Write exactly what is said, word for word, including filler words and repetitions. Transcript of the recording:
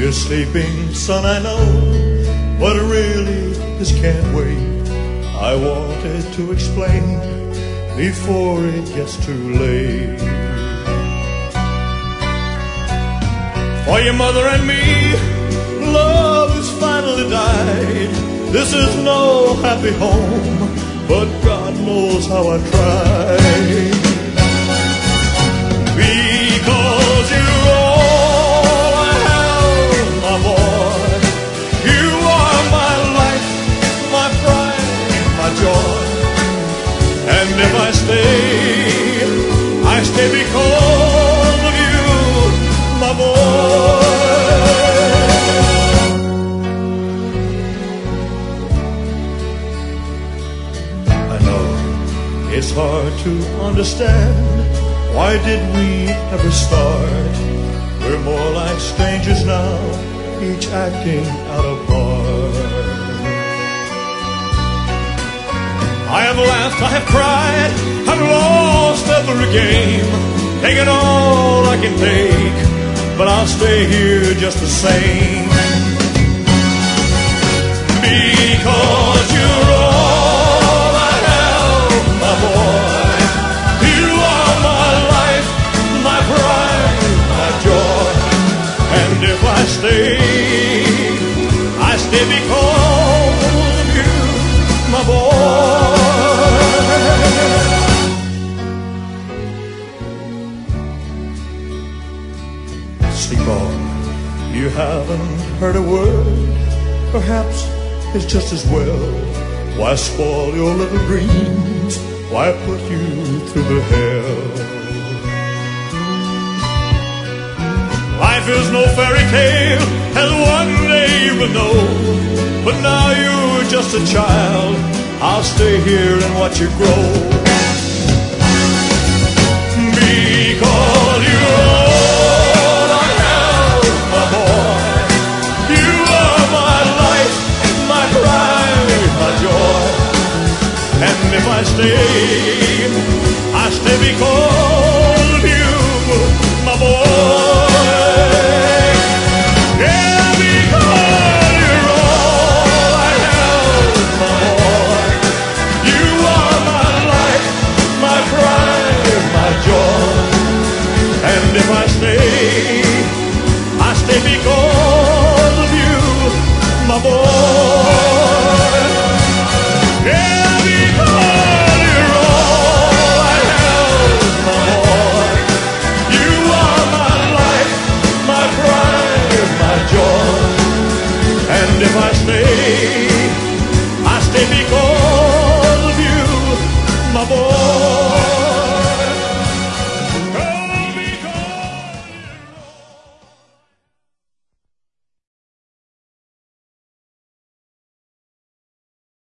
You're sleeping, son, I know, but really this can't wait. I wanted to explain before it gets too late. For your mother and me, love has finally died. This is no happy home, but God knows how I tried. Because you're all I have, my boy. You are my life, my pride, my joy. And if I stay, I stay because of you, my boy. I know it's hard to understand. Why did we ever start? We're more like strangers now, each acting out of part. I have laughed, I have cried, I've lost every game, taken all I can take, but I'll stay here just the same. Because you're all I have, my boy. You are my life, my pride, my joy. And if I stay, I stay because of you, my boy. Sleep on, you haven't heard a word. Perhaps it's just as well. Why spoil your little dreams? Why put you through the hell? Life is no fairy tale, as one day you will know. But now you're just a child, I'll stay here and watch you grow. Because you're all I have, my boy. You are my life, my pride, my joy. And if I stay, I stay because